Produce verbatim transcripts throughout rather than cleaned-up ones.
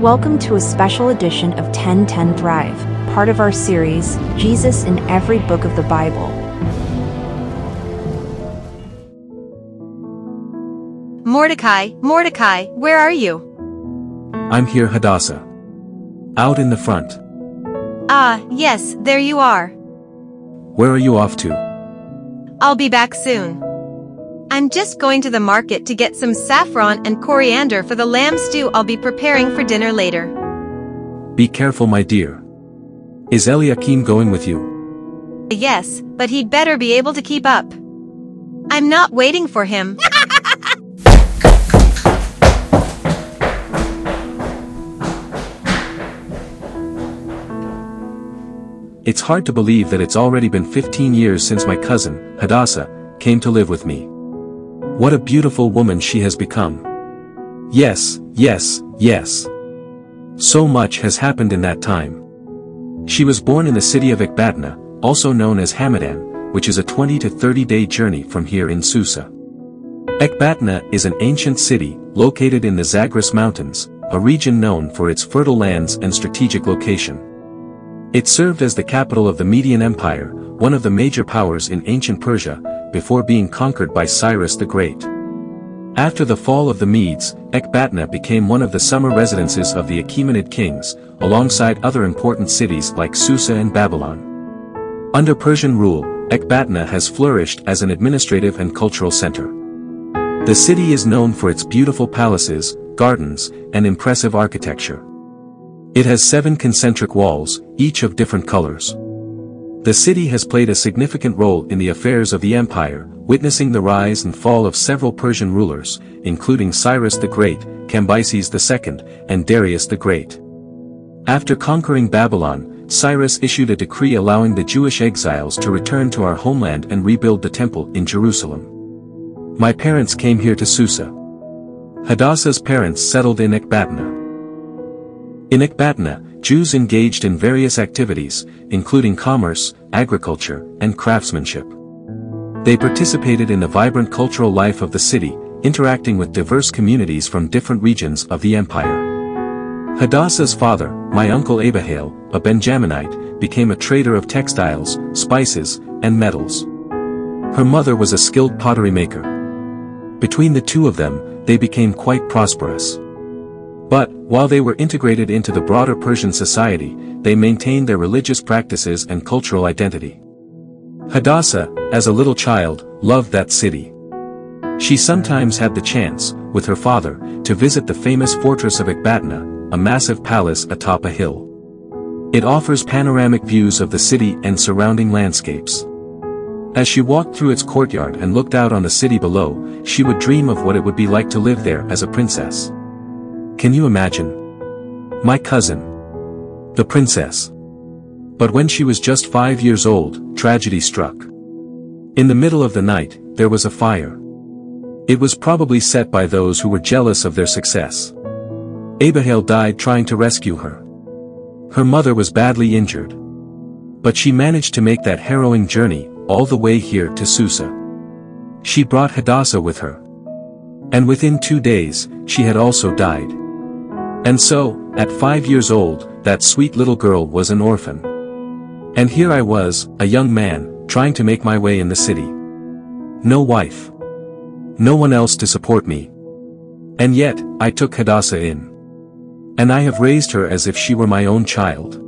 Welcome to a special edition of ten ten Thrive, part of our series, Jesus in Every Book of the Bible. Mordecai, Mordecai, where are you? I'm here, Hadassah. Out in the front. Ah, yes, there you are. Where are you off to? I'll be back soon. I'm just going to the market to get some saffron and coriander for the lamb stew I'll be preparing for dinner later. Be careful, my dear. Is Eliakim going with you? Yes, but he'd better be able to keep up. I'm not waiting for him. It's hard to believe that it's already been fifteen years since my cousin, Hadassah, came to live with me. What a beautiful woman she has become. Yes, yes, yes. So much has happened in that time. She was born in the city of Ecbatana, also known as Hamadan, which is a twenty to thirty day journey from here in Susa. Ecbatana is an ancient city, located in the Zagros Mountains, a region known for its fertile lands and strategic location. It served as the capital of the Median Empire, one of the major powers in ancient Persia, before being conquered by Cyrus the Great. After the fall of the Medes, Ecbatana became one of the summer residences of the Achaemenid kings, alongside other important cities like Susa and Babylon. Under Persian rule, Ecbatana has flourished as an administrative and cultural center. The city is known for its beautiful palaces, gardens, and impressive architecture. It has seven concentric walls, each of different colors. The city has played a significant role in the affairs of the empire, witnessing the rise and fall of several Persian rulers, including Cyrus the Great, Cambyses the Second, and Darius the Great. After conquering Babylon, Cyrus issued a decree allowing the Jewish exiles to return to our homeland and rebuild the temple in Jerusalem. My parents came here to Susa. Hadassah's parents settled in Ecbatana. In Ecbatana, Jews engaged in various activities, including commerce, agriculture, and craftsmanship. They participated in the vibrant cultural life of the city, interacting with diverse communities from different regions of the empire. Hadassah's father, my uncle Abihail, a Benjaminite, became a trader of textiles, spices, and metals. Her mother was a skilled pottery maker. Between the two of them, they became quite prosperous. But, while they were integrated into the broader Persian society, they maintained their religious practices and cultural identity. Hadassah, as a little child, loved that city. She sometimes had the chance, with her father, to visit the famous fortress of Ecbatana, a massive palace atop a hill. It offers panoramic views of the city and surrounding landscapes. As she walked through its courtyard and looked out on the city below, she would dream of what it would be like to live there as a princess. Can you imagine? My cousin. The princess. But when she was just five years old, tragedy struck. In the middle of the night, there was a fire. It was probably set by those who were jealous of their success. Abihail died trying to rescue her. Her mother was badly injured. But she managed to make that harrowing journey, all the way here to Susa. She brought Hadassah with her. And within two days, she had also died. And so, at five years old, that sweet little girl was an orphan. And here I was, a young man, trying to make my way in the city. No wife. No one else to support me. And yet, I took Hadassah in. And I have raised her as if she were my own child.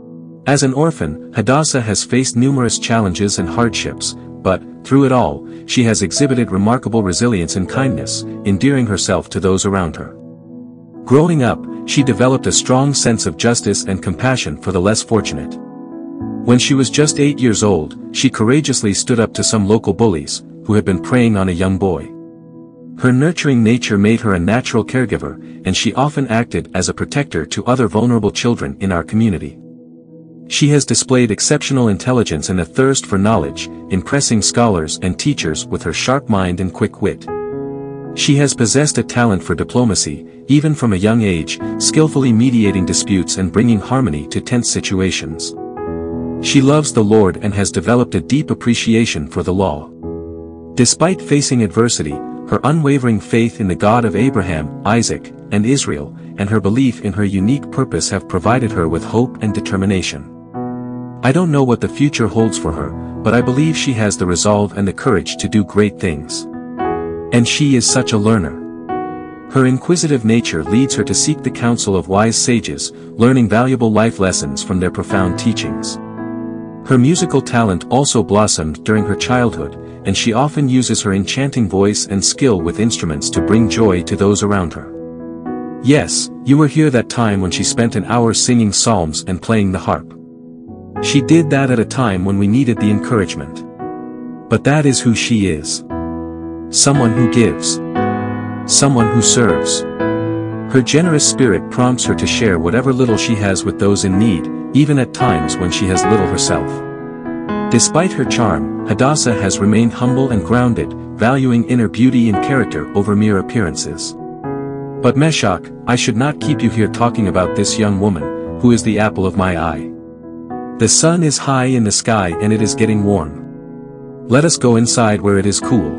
As an orphan, Hadassah has faced numerous challenges and hardships, but, through it all, she has exhibited remarkable resilience and kindness, endearing herself to those around her. Growing up, she developed a strong sense of justice and compassion for the less fortunate. When she was just eight years old, she courageously stood up to some local bullies, who had been preying on a young boy. Her nurturing nature made her a natural caregiver, and she often acted as a protector to other vulnerable children in our community. She has displayed exceptional intelligence and a thirst for knowledge, impressing scholars and teachers with her sharp mind and quick wit. She has possessed a talent for diplomacy, even from a young age, skillfully mediating disputes and bringing harmony to tense situations. She loves the Lord and has developed a deep appreciation for the law. Despite facing adversity, her unwavering faith in the God of Abraham, Isaac, and Israel, and her belief in her unique purpose have provided her with hope and determination. I don't know what the future holds for her, but I believe she has the resolve and the courage to do great things. And she is such a learner. Her inquisitive nature leads her to seek the counsel of wise sages, learning valuable life lessons from their profound teachings. Her musical talent also blossomed during her childhood, and she often uses her enchanting voice and skill with instruments to bring joy to those around her. Yes, you were here that time when she spent an hour singing psalms and playing the harp. She did that at a time when we needed the encouragement. But that is who she is. Someone who gives. Someone who serves. Her generous spirit prompts her to share whatever little she has with those in need, even at times when she has little herself. Despite her charm, Hadassah has remained humble and grounded, valuing inner beauty and character over mere appearances. But Meshach, I should not keep you here talking about this young woman, who is the apple of my eye. The sun is high in the sky and it is getting warm. Let us go inside where it is cool.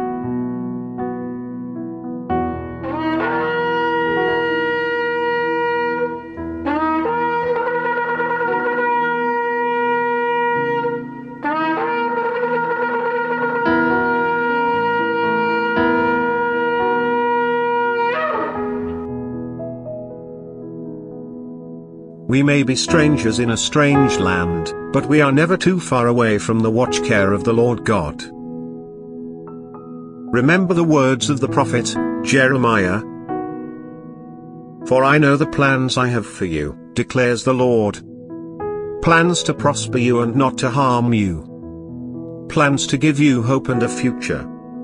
We may be strangers in a strange land, but we are never too far away from the watch care of the Lord God. Remember the words of the prophet Jeremiah. For I know the plans I have for you, declares the Lord. Plans to prosper you and not to harm you. Plans to give you hope and a future.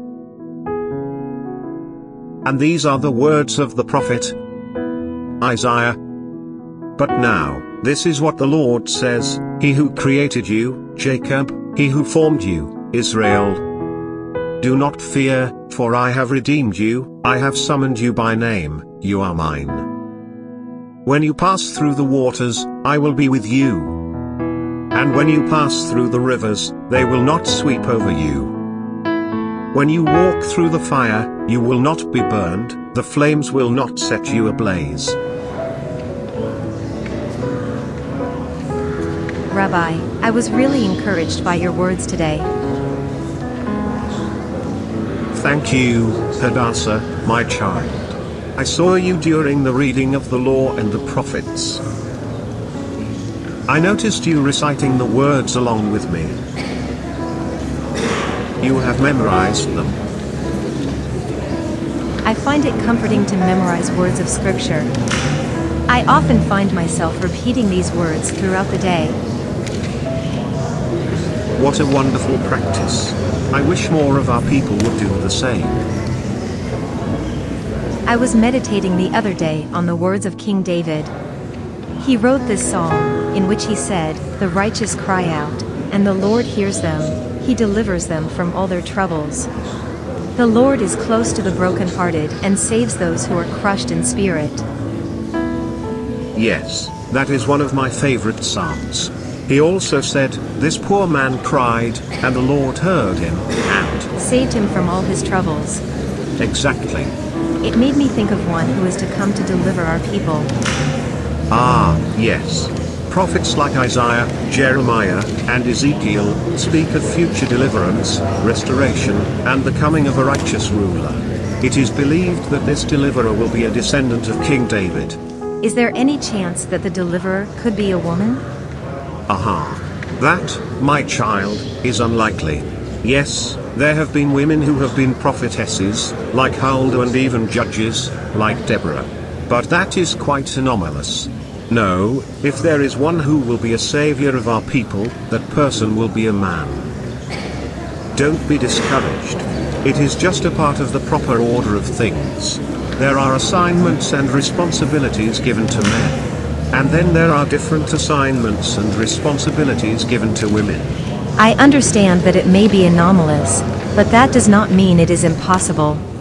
And these are the words of the prophet Isaiah. But now, this is what the Lord says, He who created you, Jacob, He who formed you, Israel. Do not fear, for I have redeemed you, I have summoned you by name, you are mine. When you pass through the waters, I will be with you. And when you pass through the rivers, they will not sweep over you. When you walk through the fire, you will not be burned, the flames will not set you ablaze. Rabbi, I was really encouraged by your words today. Thank you, Hadassah, my child. I saw you during the reading of the law and the prophets. I noticed you reciting the words along with me. You have memorized them. I find it comforting to memorize words of Scripture. I often find myself repeating these words throughout the day. What a wonderful practice. I wish more of our people would do the same. I was meditating the other day on the words of King David. He wrote this psalm, in which he said, "The righteous cry out, and the Lord hears them, He delivers them from all their troubles. The Lord is close to the brokenhearted and saves those who are crushed in spirit." Yes, that is one of my favorite psalms. He also said, "This poor man cried, and the Lord heard him, and saved him from all his troubles." Exactly. It made me think of one who is to come to deliver our people. Ah, yes. Prophets like Isaiah, Jeremiah, and Ezekiel speak of future deliverance, restoration, and the coming of a righteous ruler. It is believed that this deliverer will be a descendant of King David. Is there any chance that the deliverer could be a woman? Aha. That, my child, is unlikely. Yes, there have been women who have been prophetesses, like Huldah, and even judges, like Deborah. But that is quite anomalous. No, if there is one who will be a savior of our people, that person will be a man. Don't be discouraged. It is just a part of the proper order of things. There are assignments and responsibilities given to men. And then there are different assignments and responsibilities given to women. I understand that it may be anomalous, but that does not mean it is impossible.